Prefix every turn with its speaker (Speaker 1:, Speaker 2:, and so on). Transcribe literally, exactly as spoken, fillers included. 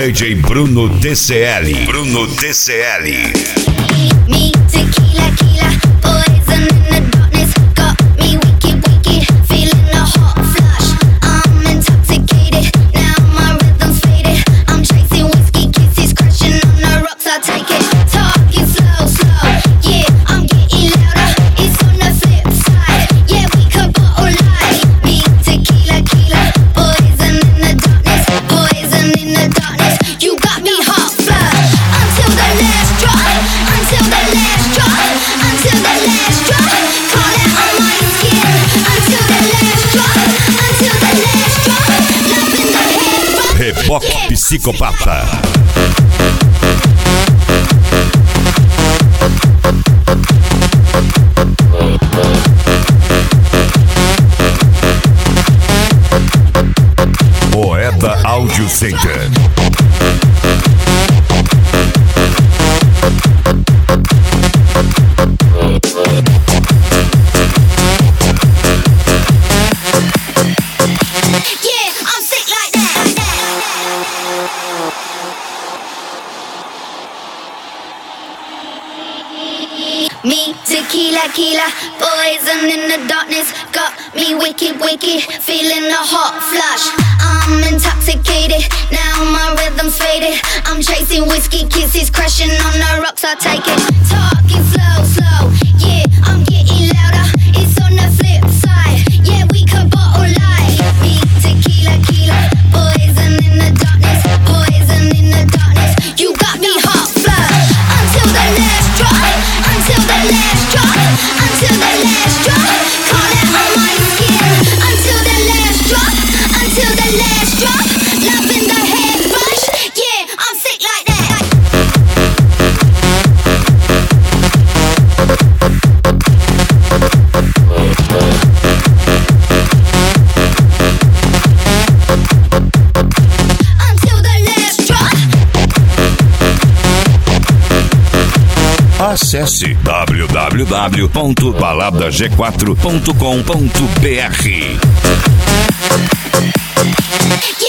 Speaker 1: D J Bruno D C L. Bruno D C L.
Speaker 2: Me tequila, tequila, poison in the darkness, got me wicked, wicked, feeling a hot flush. I'm intoxicated, now my rhythm's faded. I'm chasing whiskey kisses, crashing on the rocks. I take it, talking slow, slow. Yeah, I'm getting louder. It's on the flip side. Yeah, we could bottle like me tequila, tequila, poison in the darkness, poison in the darkness. You got me hot flush until the last drop. Until the last drop, until the last drop. Call it on my skin. Until the last drop, until the last drop. Love in the head.
Speaker 1: Reboque Psicopata. Poeta Audio Center.
Speaker 2: Yeah, I'm sick like that. Me tequila, tequila, poison in the darkness, got me wicked, wicked, feeling a hot flush. I'm intoxicated, now my rhythm's faded. I'm chasing whiskey kisses, crashing on the rocks. I take it, talking slow, slow. Yeah, I'm getting louder. It's on the flip side. Yeah, we could bottle like me tequila, tequila, poison in the darkness, poison in the darkness. You got me hot flush until the last drop, until the last drop, until the last drop. Call it on my skin until the last drop, until the last drop. Love in the head rush. Yeah, I'm sick like that. Until the last drop.
Speaker 1: Acesse w w w ponto balada g quatro ponto com ponto b r.
Speaker 2: Yeah.